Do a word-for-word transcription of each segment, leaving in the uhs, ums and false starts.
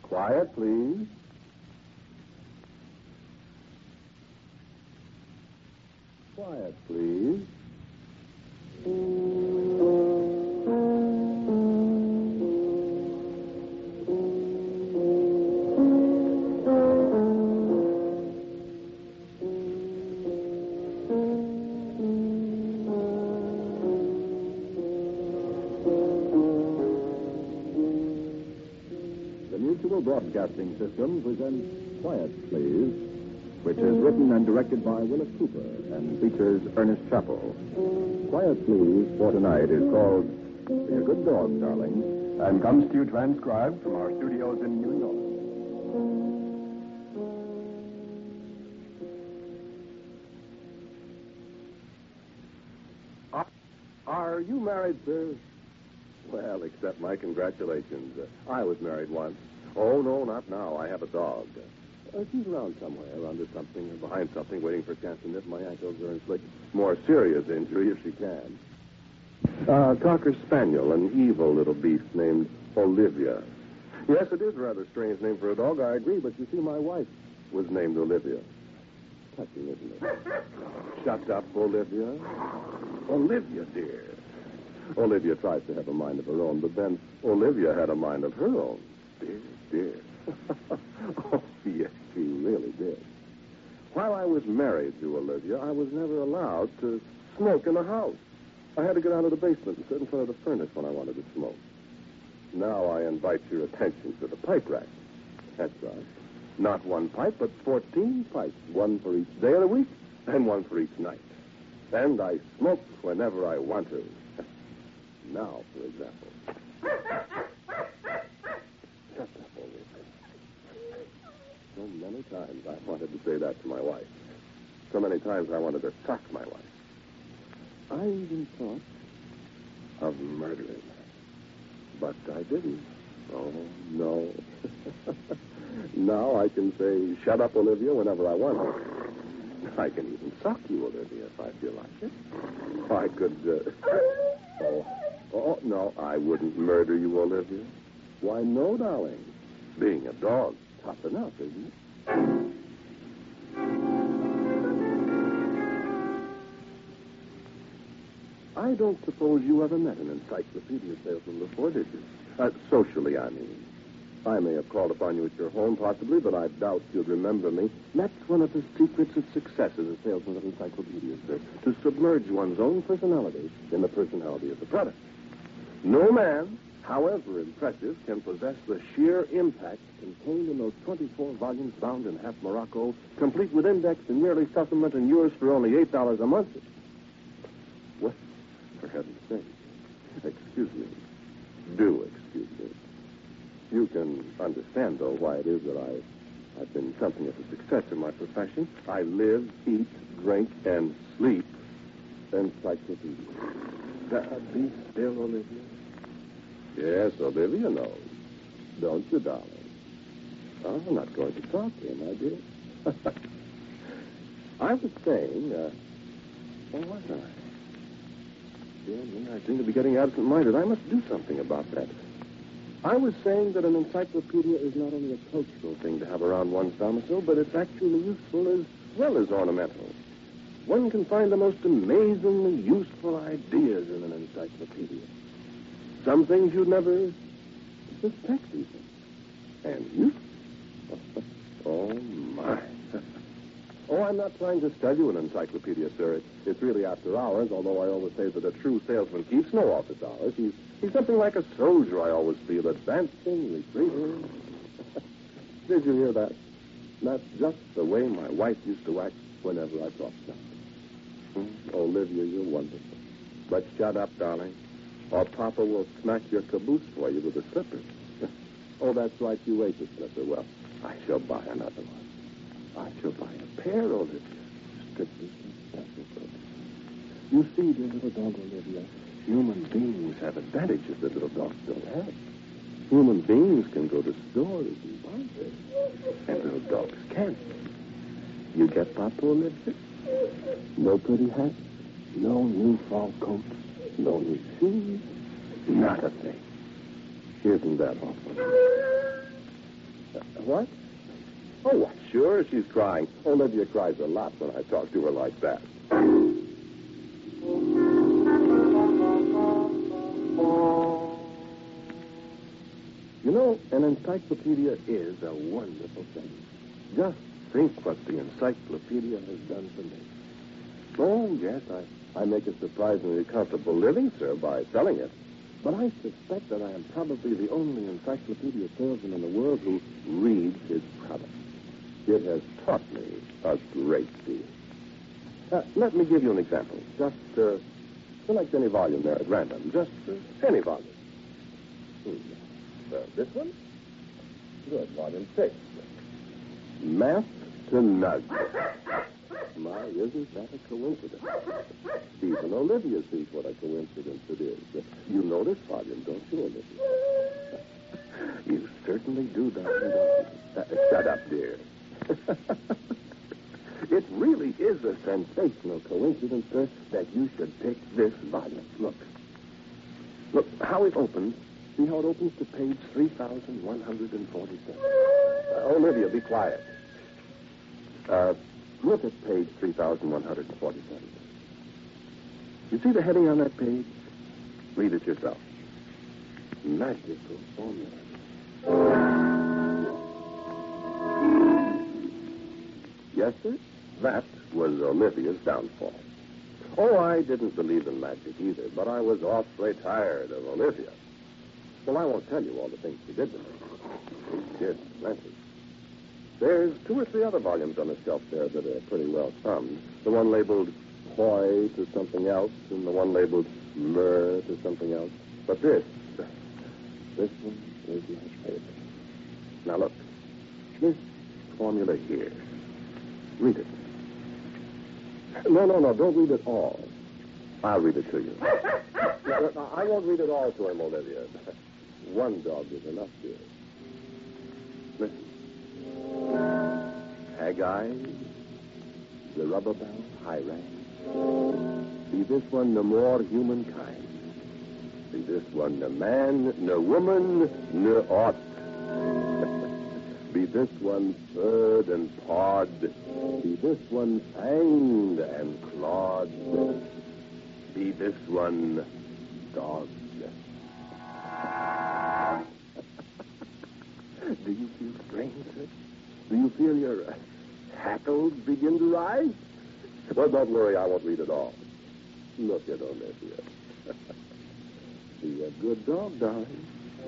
Quiet, please. Quiet, please. The Mutual Broadcasting System presents Quiet, Please, which is written and directed by Willis Cooper and features Ernest Chappell. Quiet, Please, for tonight is called Be a Good Dog, Darling, and comes to you transcribed from our studios in New York. Are, are you married, sir? Well, accept my congratulations. Uh, I was married once. Oh, no, not now. I have a dog. Uh, she's around somewhere, under something, or behind something, waiting for a chance to nip my ankles or inflict more serious injury if she can. Uh, Cocker Spaniel, an evil little beast named Olivia. Yes, it is a rather strange name for a dog, I agree, but you see, my wife was named Olivia. Touching, isn't it? Shut up, Olivia. Olivia, dear. Olivia tries to have a mind of her own, but then Olivia had a mind of her own. Dear, dear. Oh, yes, she really did. While I was married to Olivia, I was never allowed to smoke in the house. I had to get out of the basement and sit in front of the furnace when I wanted to smoke. Now I invite your attention to the pipe rack. That's right. Not one pipe, but fourteen pipes, one for each day of the week and one for each night. And I smoke whenever I want to. Now, for example. Shut up, Olivia. So many times I wanted to say that to my wife. So many times I wanted to sock my wife. I even thought of murdering her. But I didn't. Oh, no. Now I can say, shut up, Olivia, whenever I want to. I can even sock you, Olivia, if I feel like it. I could, uh... oh... Oh, no, I wouldn't murder you, Olivia. Why, no, darling. Being a dog, tough enough, isn't it? I don't suppose you ever met an encyclopedia salesman before, did you? Uh, socially, I mean. I may have called upon you at your home, possibly, but I doubt you'd remember me. That's one of the secrets of success as a salesman of encyclopedias, sir, to submerge one's own personality in the personality of the product. No man, however impressive, can possess the sheer impact contained in those twenty-four volumes bound in half Morocco, complete with index and yearly supplement, and yours for only eight dollars a month. Well, for heaven's sake, excuse me. Do excuse me. You can understand, though, why it is that I, I've been something of a success in my profession. I live, eat, drink, and sleep encyclopedia. That be still, Olivia? Yes, Olivia knows. Don't you, darling? Oh, I'm not going to talk to you, my dear. I was saying, uh, what was I? Dear me, I seem to be getting absent-minded. I must do something about that. I was saying that an encyclopedia is not only a cultural thing to have around one's domicile, but it's actually useful as well as ornamental. One can find the most amazingly useful ideas in an encyclopedia. Some things you'd never suspect even. And useful. Oh, my. Oh, I'm not trying to sell you an encyclopedia, sir. It's, it's really after hours, although I always say that a true salesman keeps no office hours. He's, he's something like a soldier, I always feel, advancing, retreating. Did you hear that? That's just the way my wife used to act whenever I talked to her. Hmm? Olivia, you're wonderful. But shut up, darling, or Papa will smack your caboose for you with a slipper. Oh, that's right, you ate the slipper. Well, I shall buy another one. I shall buy a pair, Olivia. Strictly sensible. You see, dear little dog, Olivia, human beings have advantages that little dogs don't have. Human beings can go to stores and buy things, and little dogs can't. You get Papa, Olivia? No pretty hat, no new fall coats, no new shoes, not a thing. Isn't that awful? What? Oh, what? Sure, she's crying. Olivia cries a lot when I talk to her like that. You know, an encyclopedia is a wonderful thing. Just think what the encyclopedia has done for me. Oh, yes, I, I make a surprisingly comfortable living, sir, by selling it. But I suspect that I am probably the only encyclopedia salesman in the world who reads his product. It has taught me a great deal. Uh, let me give you an example. Just uh, select any volume there at random. Just uh, any volume. Hmm. Uh, this one? Good, volume six. Math to Nug. My, isn't that a coincidence? Even Olivia sees what a coincidence it is. You know this volume, don't you, Olivia? You certainly do, darling, don't you? Uh, shut up, dear. It really is a sensational coincidence, sir, that you should pick this volume. Look. Look, how it opens. See how it opens to page three thousand one hundred forty-seven. Uh, Olivia, be quiet. Uh, look at page three thousand one hundred forty-seven. You see the heading on that page? Read it yourself. Magical formula. Yes, sir? That was Olivia's downfall. Oh, I didn't believe in magic either, but I was awfully tired of Olivia. Well, I won't tell you all the things she did to me. She did plenty. There's two or three other volumes on the shelf there that are pretty well thumbed. The one labeled Poi to something else, and the one labeled Myrrh to something else. But this, this one is my favorite. Now look, this formula here. Read it. No, no, no, don't read it all. I'll read it to you. I won't read it all to him, Olivia. One dog is enough, dear. Listen. Haggai, the rubber bell, Hiram. Be this one no more humankind. Be this one no man, no woman, no aught. Be this one furred and pawed. Be this one fanged and clawed. Be this one dogged. Do you feel strange, sir? Do you feel your uh, hackles begin to rise? Well, don't worry, I won't read it all. Look at Olivia. Be a good dog, darling.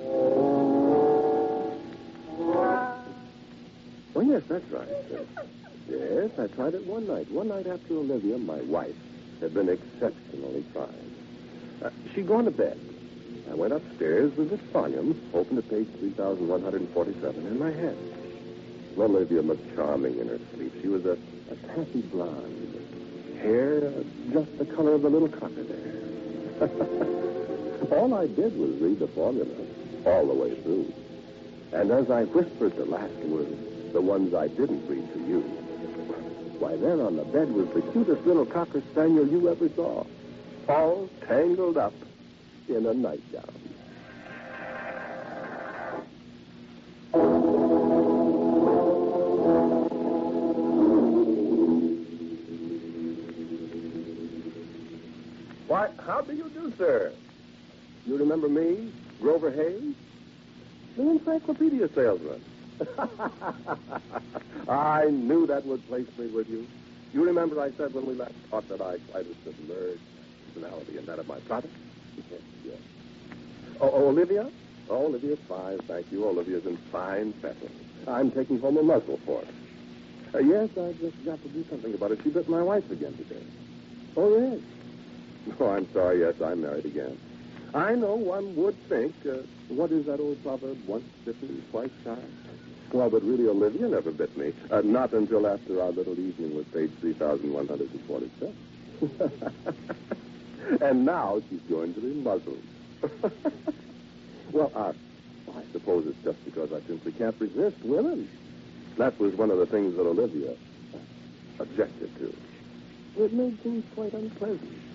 Oh, yes, that's right, sir. Yes, I tried it one night. One night after Olivia, my wife, had been exceptionally fine. Uh, she'd gone to bed. I went upstairs with this volume, opened to page three thousand one hundred forty-seven in my hand. Olivia looked charming in her sleep. She was a, a taffy blonde. Hair uh, just the color of the little cocker there. All I did was read the formula all the way through. And as I whispered the last words, the ones I didn't read to you, why, there on the bed was the cutest little cocker spaniel you ever saw, all tangled up in a nightgown. Why, how do you do, sir? You remember me, Grover Hayes? The encyclopedia salesman. I knew that would place me with you. You remember I said when we last talked that I tried to submerge personality in that of my product? Yes, yes. Oh, oh, Olivia? Oh, Olivia's fine, thank you. Olivia's in fine fettle. I'm taking home a muzzle for her. Uh, yes, I've just got to do something about it. She bit my wife again today. Oh, yes. Oh, I'm sorry. Yes, I'm married again. I know one would think, uh, what is that old proverb? Once bitten, twice shy? Well, but really, Olivia never bit me. Uh, not until after our little evening with page three thousand one hundred forty-seven. And now she's going to be muzzled. Well, uh, I suppose it's just because I simply can't resist women. That was one of the things that Olivia objected to. It made things quite unpleasant.